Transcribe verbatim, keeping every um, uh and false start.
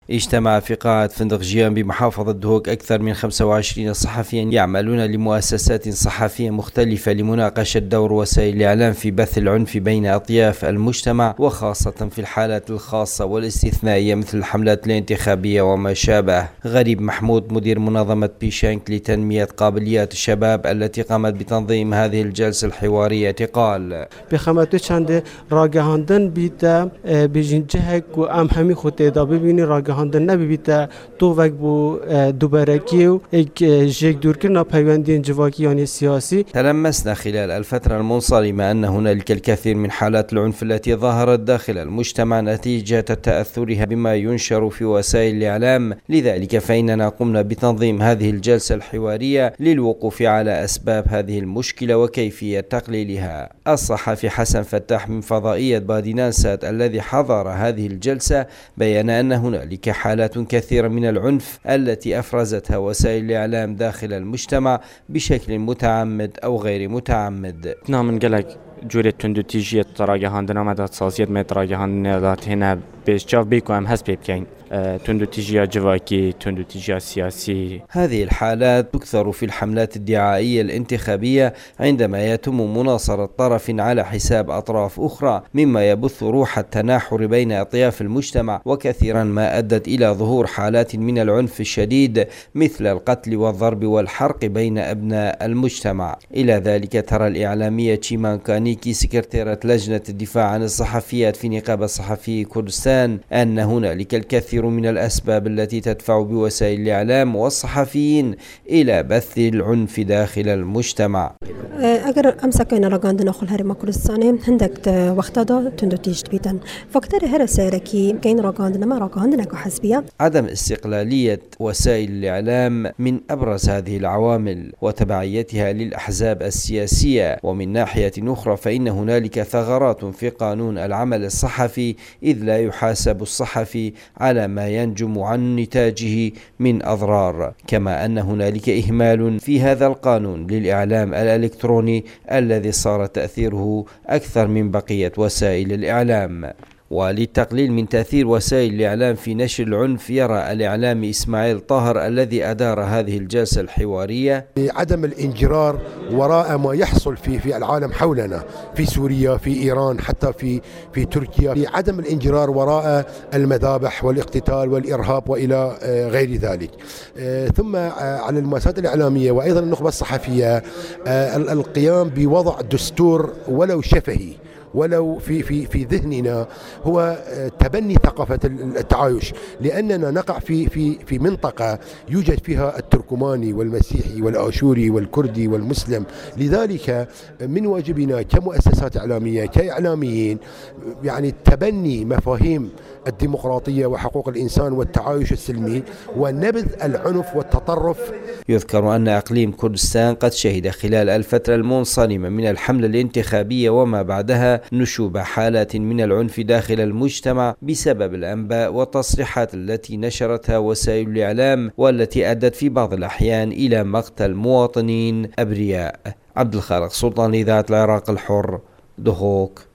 اجتمع في قاعة فندق جيان بمحافظة دهوك أكثر من خمسة وعشرين صحفيا يعملون لمؤسسات صحفية مختلفة لمناقشة دور وسائل الإعلام في بث العنف بين أطياف المجتمع، وخاصة في الحالات الخاصة والاستثنائية مثل الحملات الانتخابية وما شابه. غريب محمود مدير منظمة بيشانك لتنمية قابليات الشباب التي قامت بتنظيم هذه الجلسة الحوارية قال: بخامت چند راگهاندن بیت بجنجهک و ام همی خود دا ببینی راگهاندن نبیت تو وقت بو دوبارکی و یک جيك دور كنا بيواندين جواكي يعني سياسي. تلمسنا خلال الفترة المنصرمة أن هنالك الكثير من حالات العنف التي ظهرت داخل المجتمع نتيجة تأثرها بما ينشر في وسائل الإعلام، لذلك فإننا قمنا بتنظيم هذه الجلسة الحوارية للوقوف على أسباب هذه المشكلة وكيفية تقليلها. الصحفي حسن فتاح من فضائية بادينانسات الذي حضر هذه الجلسة بيّن أن هنالك حالات كثيرة من العنف التي أفرزتها وسائل الإعلام داخل المجتمع بشكل متعمد أو غير متعمد. نعم نقلك جورة تندو تيجية راجهاندنا مدات سازيات مت راجهاندنا ذات هنا بيشجاف بيكو أم هس بيبكين تندو تيجية جواكي تندو تيجية سياسي. هذه الحالات تكثر في الحملات الدعائية الانتخابية عندما يتم مناصرة طرف على حساب أطراف أخرى، مما يبث روح التناحر بين أطياف المجتمع، وكثيرا ما أدت إلى ظهور حالات من العنف الشديد مثل القتل والضرب والحرق بين أبناء المجتمع. إلى ذلك ترى الإعلامية تشيمان كانيكي سكرتيرة لجنة الدفاع عن الصحفيات في نقابة صحفي كردستان أن هنالك الكثير من الأسباب التي تدفع بوسائل الإعلام والصحفيين إلى بث العنف داخل المجتمع. اگر امسكنا راگاندن خل هرم كردستان هندك وقتا تندو تيجت بيتن فاكتر هر سيركي كاين راگاندن ما راگاندن كحسبيه. عدم استقلالية وسائل الإعلام من أبرز هذه العوامل وتبعيتها للأحزاب السياسية، ومن ناحية أخرى فإن هنالك ثغرات في قانون العمل الصحفي إذ لا يحاسب الصحفي على ما ينجم عن نتاجه من أضرار، كما أن هنالك إهمال في هذا القانون للإعلام الإلكتروني الذي صار تأثيره أكثر من بقية وسائل الإعلام. وللتقليل من تأثير وسائل الإعلام في نشر العنف، يرى الإعلامي إسماعيل طاهر الذي أدار هذه الجلسة الحوارية عدم الانجرار وراء ما يحصل في في العالم حولنا، في سوريا، في إيران، حتى في في تركيا، في عدم الانجرار وراء المذابح والاقتتال والإرهاب وإلى غير ذلك. ثم على المؤسسات الإعلامية وأيضا النخبة الصحفية القيام بوضع دستور ولو شفهي ولو في في في ذهننا هو تبني ثقافة التعايش، لأننا نقع في في في منطقة يوجد فيها التركماني والمسيحي والآشوري والكردي والمسلم، لذلك من واجبنا كمؤسسات إعلامية كإعلاميين يعني تبني مفاهيم الديمقراطية وحقوق الإنسان والتعايش السلمي ونبذ العنف والتطرف. يذكر أن أقليم كردستان قد شهد خلال الفترة المنصرمة من الحملة الانتخابية وما بعدها نشوب حالات من العنف داخل المجتمع بسبب الأنباء والتصريحات التي نشرتها وسائل الإعلام، والتي أدت في بعض الأحيان إلى مقتل مواطنين أبرياء. عبد الخالق سلطان، إذاعة العراق الحر، دهوك.